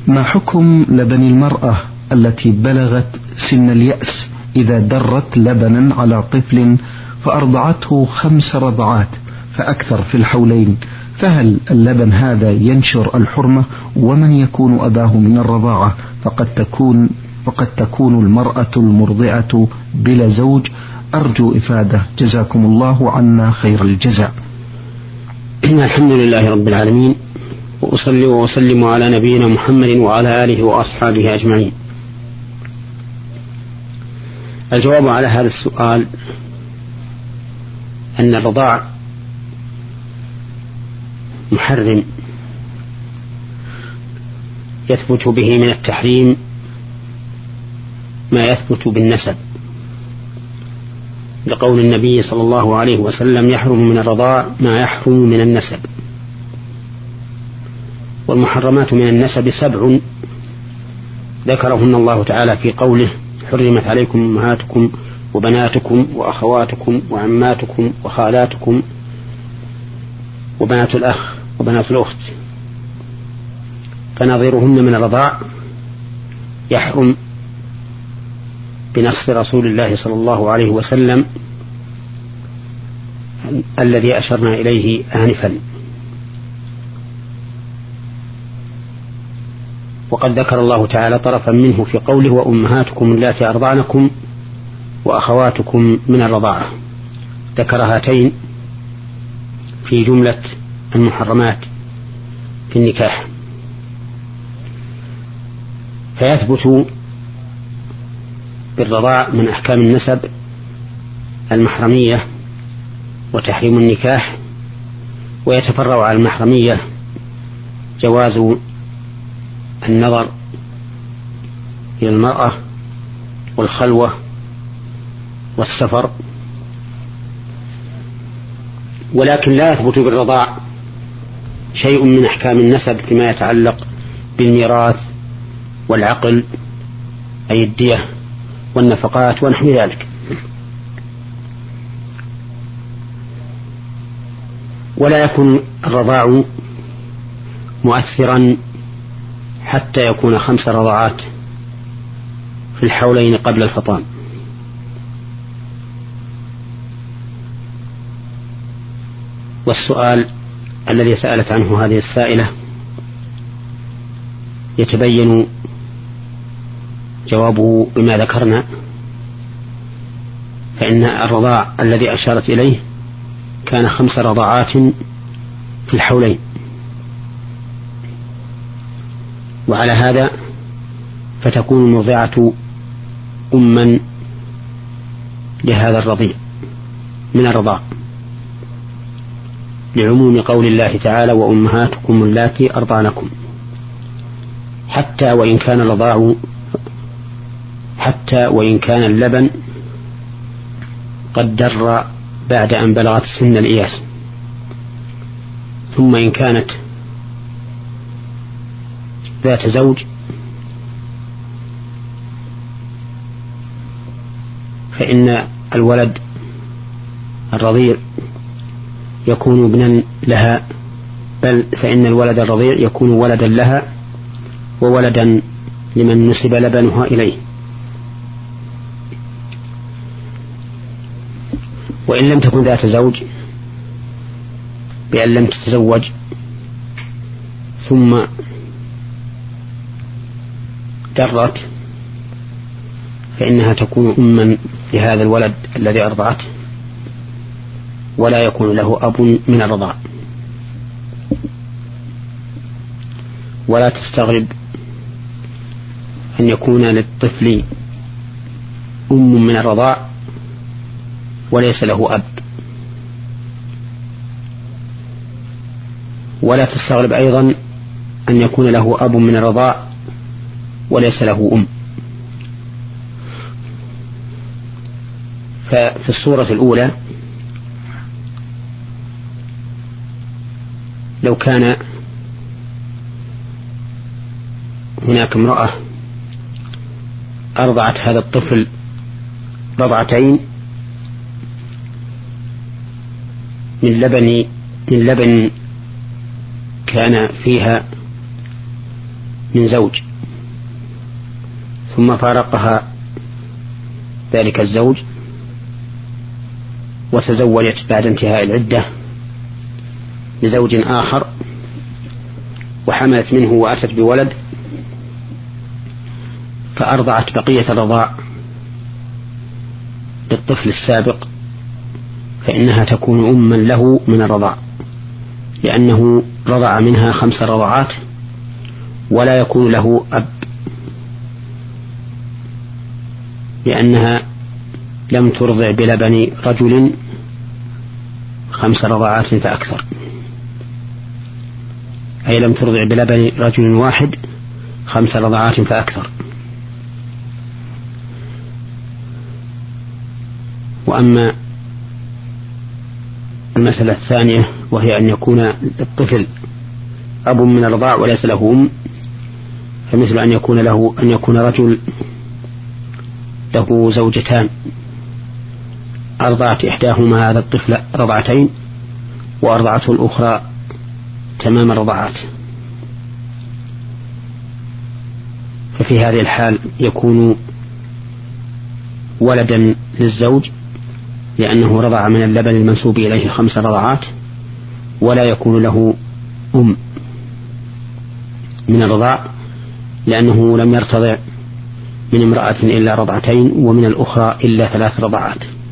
ما حكم لبن المرأة التي بلغت سن اليأس إذا درت لبنا على طفل فأرضعته 5 رضعات فأكثر في الحولين، فهل اللبن هذا ينشر الحرمة؟ ومن يكون أباه من الرضاعة؟ فقد تكون المرأة المرضعة بلا زوج. أرجو إفادة، جزاكم الله عنا خير الجزاء. الحمد لله رب العالمين، وأصلي وأسلم على نبينا محمد وعلى آله وأصحابه أجمعين. الجواب على هذا السؤال أن الرضاع محرم يثبت به من التحريم ما يثبت بالنسب، لقول النبي صلى الله عليه وسلم: يحرم من الرضاع ما يحرم من النسب. والمحرمات من النسب 7 ذكرهن الله تعالى في قوله: حرمت عليكم أمهاتكم وبناتكم وأخواتكم وعماتكم وخالاتكم وبنات الأخ وبنات الأخت. فنظيرهن من الرضاع يحرم بنص رسول الله صلى الله عليه وسلم الذي أشرنا إليه آنفا. وقد ذكر الله تعالى طرفا منه في قوله: وأمهاتكم اللاتي أرضعنكم وأخواتكم من الرضاعة. ذكر هاتين في جملة المحرمات في النكاح. فيثبت بالرضاع من أحكام النسب المحرمية وتحريم النكاح، ويتفرع على المحرمية جواز النظر إلى المرأة والخلوة والسفر. ولكن لا يثبت بالرضاع شيء من أحكام النسب فيما يتعلق بالميراث والعقل، أي الدية والنفقات ونحو ذلك. ولا يكون الرضاع مؤثرا حتى يكون 5 رضعات في الحولين قبل الفطام. والسؤال الذي سألت عنه هذه السائلة يتبين جوابه بما ذكرنا، فإن الرضاع الذي أشارت إليه كان 5 رضعات في الحولين. وعلى هذا فتكون المرضعة أما لهذا الرضيع من الرضاع، لعموم قول الله تعالى: وأمهاتكم اللاتي أرضعنكم، حتى وإن كان اللبن قد در بعد أن بلغت سن الإياس. ثم إن كانت ذات زوج فإن الولد الرضيع يكون ابنا لها، بل فإن الولد الرضيع يكون ولدا لها وولدا لمن نسب لبنها إليه. وإن لم تكن ذات زوج بأن لم تتزوج ثم درت فإنها تكون أما لهذا الولد الذي أرضعته، ولا يكون له أب من الرضاع. ولا تستغرب أن يكون للطفل أم من الرضاع وليس له أب. ولا تستغرب أيضا أن يكون له أب من الرضاع وليس له أم. ففي الصورة الأولى لو كان هناك امرأة أرضعت هذا الطفل رضعتين من لبن كان فيها من زوج ثم فارقها ذلك الزوج وتزوجت بعد انتهاء العدة بزوج آخر وحملت منه وأتت بولد فأرضعت بقية الرضاع للطفل السابق، فإنها تكون أما له من الرضاع، لأنه رضع منها 5 رضعات ولا يكون له أب، لأنها لم ترضع بلبن رجل 5 رضعات فأكثر، أي لم ترضع بلبن رجل واحد 5 رضعات فأكثر. وأما المسألة الثانية وهي أن يكون الطفل أب من الرضاع وليس له أم، فمثل أن يكون رجل له زوجتان أرضعت إحداهما هذا الطفل رضعتين وأرضعته الأخرى تمام الرضعات، ففي هذه الحال يكون ولدا للزوج لأنه رضع من اللبن المنسوب إليه 5 رضعات، ولا يكون له أم من الرضاع لأنه لم يرتضع من امرأة إلا رضعتين ومن الأخرى إلا 3 رضعات.